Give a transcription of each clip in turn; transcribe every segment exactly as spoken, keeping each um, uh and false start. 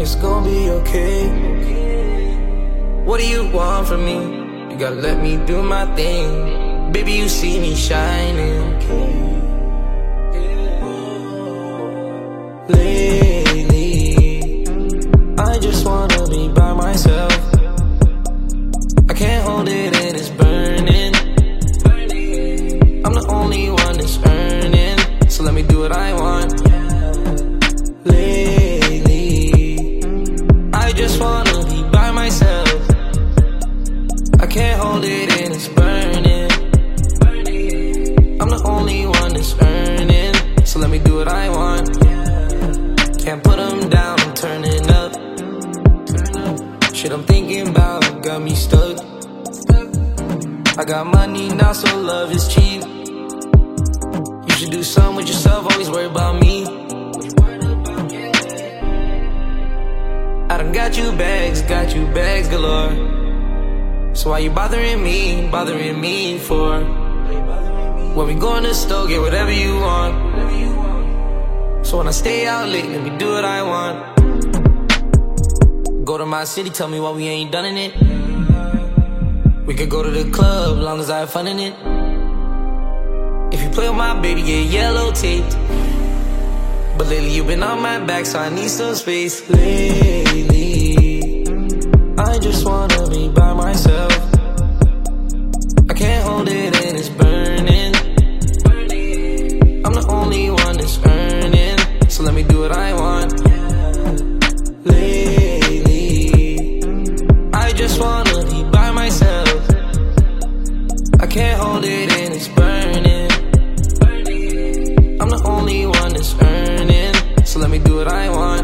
it's gonna be okay. What do you want from me? You gotta let me do my thing. Baby, you see me shining. Lately, I just wanna be by myself. I can't hold it in, it's burning. I'm the only one that's earning, so let me do what I want. Lately, I just wanna be by myself. I can't hold it in, it's burning. I'm the only one that's earning, so let me do what I want. Can't put them down, I'm turning up. Shit I'm thinking about got me stuck. I got money now, so love is cheap. You should do something with yourself, always worry about me. I done got you bags, got you bags galore. So why you bothering me, bothering me for? When we go in the store, get whatever you want. So when I stay out late, let me do what I want. Go to my city, tell me why we ain't done in it. We could go to the club, long as I have fun in it. If you play with my baby, get yellow taped. But lately you've been on my back, so I need some space. Lately, I just wanna be by myself. I can't hold it in, it's burning. I'm the only one that's earning, so let me do what I want. Lately, I just wanna be by myself. I can't hold it in, it's burning. I'm the only one that's earning, so let me do what I want.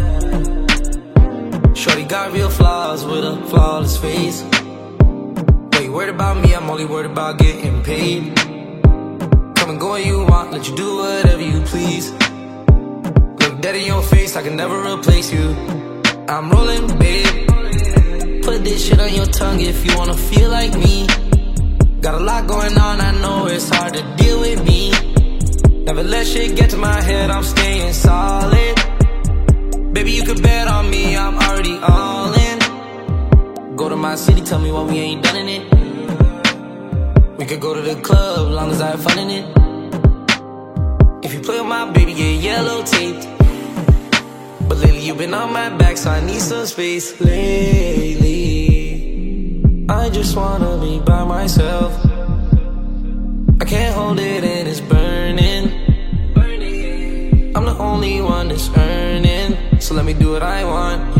Shorty got real flaws with a flawless face. Wait, worried about me, I'm only worried about getting paid. Come and go when you want, let you do whatever you please. Look dead in your face, I can never replace you. I'm rolling, babe. Put this shit on your tongue if you wanna feel like me. Got a lot going on, I know it's hard to deal with me. Never let shit get to my head, I'm staying solid. Baby, you can bet on me, I'm already all in. Go to my city, tell me why we ain't done in it. We could go to the club, long as I have fun in it. If you play with my baby, get yellow taped. But lately you've been on my back, so I need some space. Lately, I just wanna be by myself. I can't hold it in, it's burning. I'm the only one that's earning, so let me do what I want.